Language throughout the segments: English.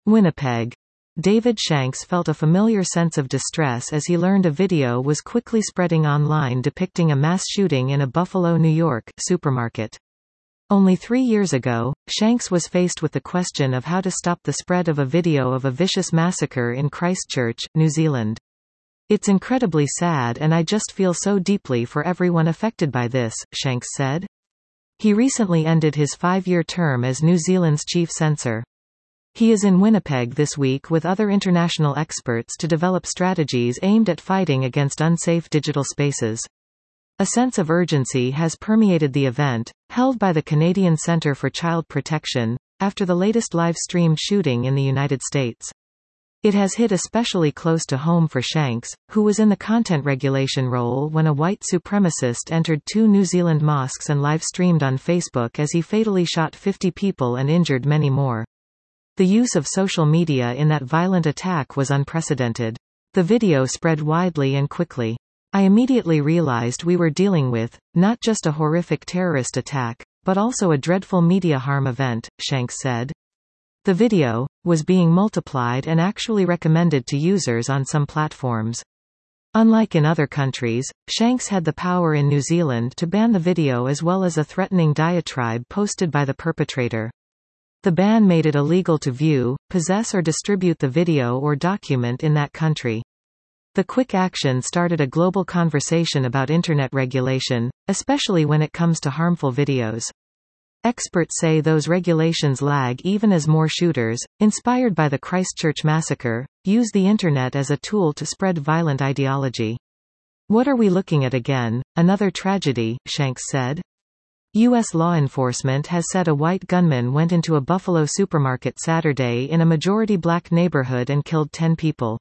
Winnipeg. David Shanks felt a familiar sense of distress as he learned a video was quickly spreading online depicting a mass shooting in a Buffalo, New York, supermarket. Only 3 years ago, Shanks was faced with the question of how to stop the spread of a video of a vicious massacre in Christchurch, New Zealand. "It's incredibly sad and I just feel so deeply for everyone affected by this," Shanks said. He recently ended his 5-year term as New Zealand's chief censor. He is in Winnipeg this week with other international experts to develop strategies aimed at fighting against unsafe digital spaces. A sense of urgency has permeated the event, held by the Canadian Centre for Child Protection, after the latest live-streamed shooting in the United States. It has hit especially close to home for Shanks, who was in the content regulation role when a white supremacist entered 2 New Zealand mosques and live-streamed on Facebook as he fatally shot 50 people and injured many more. The use of social media in that violent attack was unprecedented. The video spread widely and quickly. "I immediately realized we were dealing with, not just a horrific terrorist attack, but also a dreadful media harm event," Shanks said. The video was being multiplied and actually recommended to users on some platforms. Unlike in other countries, Shanks had the power in New Zealand to ban the video as well as a threatening diatribe posted by the perpetrator. The ban made it illegal to view, possess or distribute the video or document in that country. The quick action started a global conversation about internet regulation, especially when it comes to harmful videos. Experts say those regulations lag even as more shooters, inspired by the Christchurch massacre, use the internet as a tool to spread violent ideology. "What are we looking at again? Another tragedy," Shanks said. U.S. law enforcement has said a white gunman went into a Buffalo supermarket Saturday in a majority-black neighborhood and killed 10 people.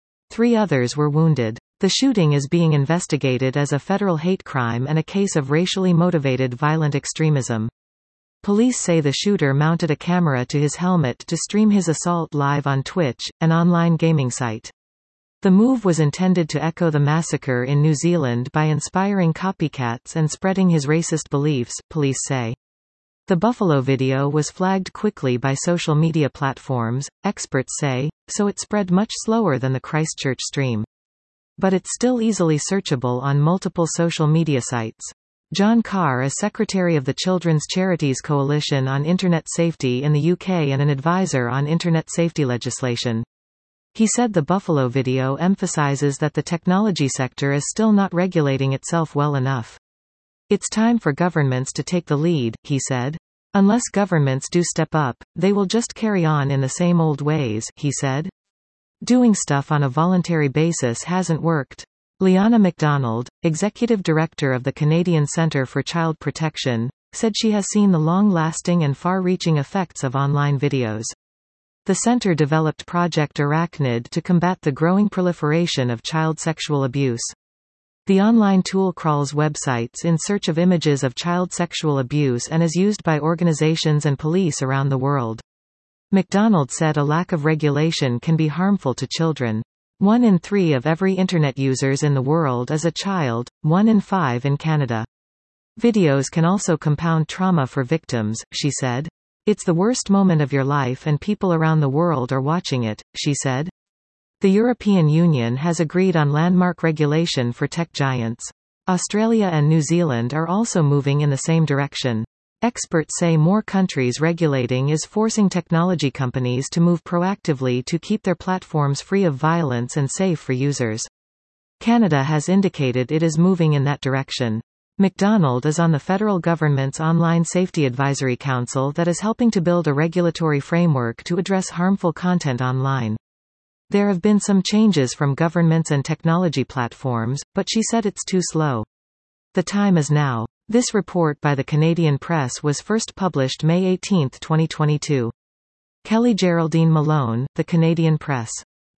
3 others were wounded. The shooting is being investigated as a federal hate crime and a case of racially motivated violent extremism. Police say the shooter mounted a camera to his helmet to stream his assault live on Twitch, an online gaming site. The move was intended to echo the massacre in New Zealand by inspiring copycats and spreading his racist beliefs, police say. The Buffalo video was flagged quickly by social media platforms, experts say, so it spread much slower than the Christchurch stream. But it's still easily searchable on multiple social media sites. John Carr is Secretary of the Children's Charities Coalition on Internet Safety in the UK and an advisor on Internet safety legislation. He said the Buffalo video emphasizes that the technology sector is still not regulating itself well enough. "It's time for governments to take the lead," he said. "Unless governments do step up, they will just carry on in the same old ways," he said. "Doing stuff on a voluntary basis hasn't worked." Liana MacDonald, executive director of the Canadian Centre for Child Protection, said she has seen the long-lasting and far-reaching effects of online videos. The center developed Project Arachnid to combat the growing proliferation of child sexual abuse. The online tool crawls websites in search of images of child sexual abuse and is used by organizations and police around the world. MacDonald said a lack of regulation can be harmful to children. 1 in 3 of every internet users in the world is a child, 1 in 5 in Canada. Videos can also compound trauma for victims, she said. "It's the worst moment of your life and people around the world are watching it," she said. The European Union has agreed on landmark regulation for tech giants. Australia and New Zealand are also moving in the same direction. Experts say more countries regulating is forcing technology companies to move proactively to keep their platforms free of violence and safe for users. Canada has indicated it is moving in that direction. MacDonald is on the federal government's Online Safety Advisory Council that is helping to build a regulatory framework to address harmful content online. There have been some changes from governments and technology platforms, but she said it's too slow. The time is now. This report by the Canadian Press was first published May 18, 2022. Kelly Geraldine Malone, The Canadian Press.